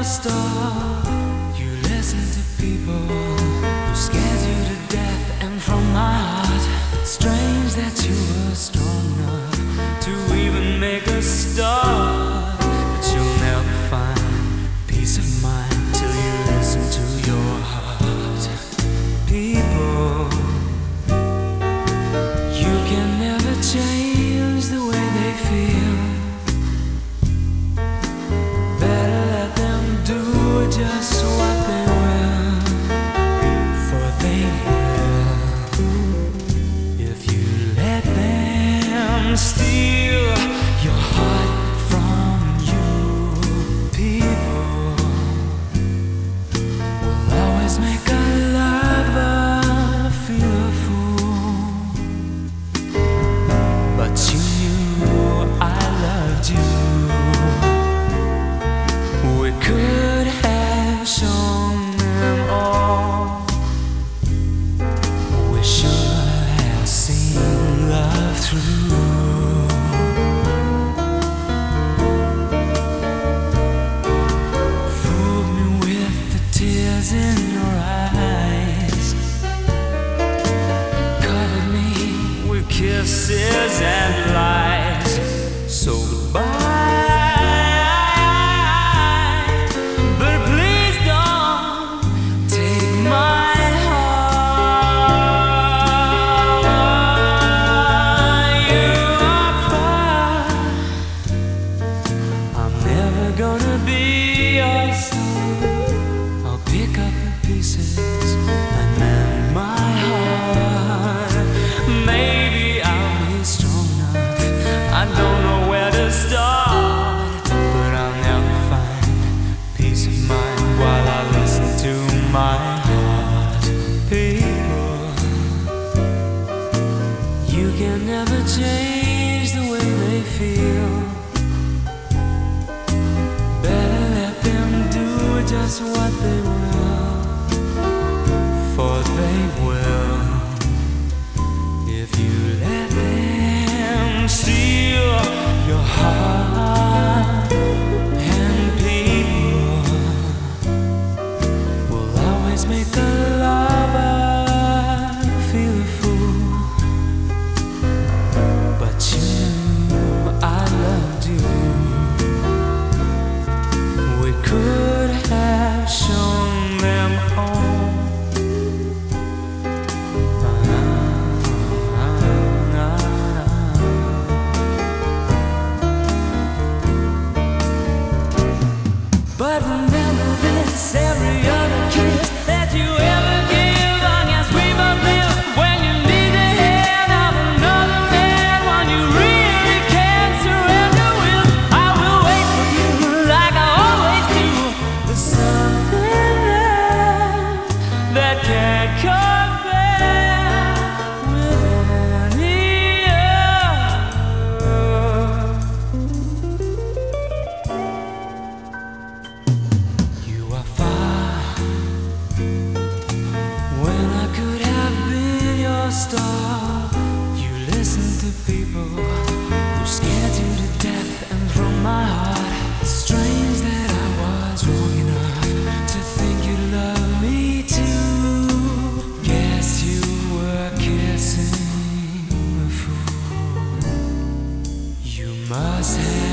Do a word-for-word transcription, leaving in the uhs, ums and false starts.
star. You listen to people who scared you to death, and from my heart, strange that you were strong enough to even make a start. But you'll never find peace of mind till you listen to your heart. People, you can never change the way they feel. Better let them do just what they will, for they will. If you let them steal your heart from you, people will always make a lover feel a fool. But you knew I loved you. We could have shown them all. We should have seen love through. Fooled me with the tears in your eyes, covered me with kisses and lies. So goodbye. Gonna be your son. I'll pick up the pieces and mend my heart. Maybe I'll be strong enough, I don't know where to start, but I'll never find peace of mind while I listen to my heart. People, you can never change the way they feel. Just what they will, for they will. If you let them steal your heart, and people will always make a lover feel a fool. But you knew I loved you. We could have shown them all. But remember this, every other kiss that you ever give, I guess we both live when you need the hand of another man, when you really can't surrender with. I will wait for you like I always do. There's something there that can't compare with any other. You are far when I could have been your star. You listen to people who scared you to death, and from my heart, strange that I was wrong enough to think you'd love me too. Guess you were kissing a fool. You must have